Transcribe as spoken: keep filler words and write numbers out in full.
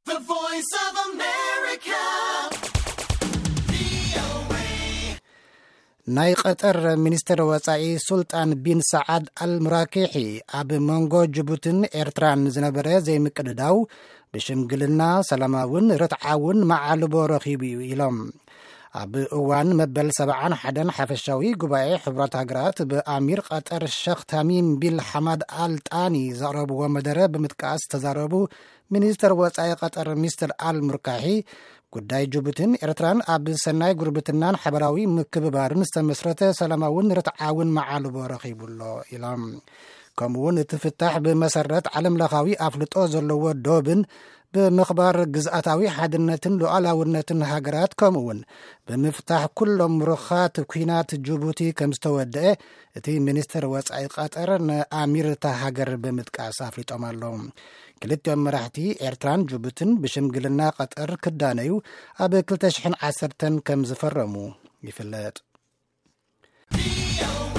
The Voice of America. ናይ ቀጠር ሚኒስትር ወጻኢ ሱልጣን ቢን ሰዓድ አልሙራኪሒ ኣብ መንጎ ጅቡቲን ኤርትራን ዝነበረ ዘይምቅድዳው ብሽምግልና ሰላማውን ርትዓውን መዓልቦ ረኺቡ ኢሎም ኣብ እዋን መበል ሰብዓን ሓደን ሓፈሻዊ ጉባኤ ሕብረት ሃገራት ብኣሚር ቀጠር ሼኽ ታሚም ቢን ሐማድ አልጣኒ ዘቕረብዎ መደረ ብምጥቃስ ተዛረቡ ሚኒስትር ወጻኢ ቀጠር ሚስተር አልሙራኪሒ ጉዳይ ጅቡቲን ኤርትራን ኣብ ሰናይ ጉርብትናን ሓበራዊ ምክብባርን ዝተመስረተ ሰላማውን ርትዓውን መዓልቦ ረኺቡሎ ኢሎም ከምኡውን እቲ ፍታሕ ብመሰረት ዓለም ለኻዊ ኣፍልጦ ዘለዎ ዶብን ብምኽባር ግዝኣታዊ ሓድነትን ሉዓላውነትን ሃገራት ከምኡውን ብምፍታሕ ኩሎም ምሩኻት ኩናት ጅቡቲ ከም ዝተወድአ እቲ ሚኒስትር ወጻኢ ቀጠር ንኣሚር እታ ሃገር ብምጥቃስ ኣፍሊጦም ኣሎም ክልቲኦም መራሕቲ ኤርትራን ጅቡቲን ብሽምግልና ቀጠር ክዳነዩ ኣብ ክልተ ሽሕን ዓሰርተን ከም ዝፈረሙ ይፍለጥ።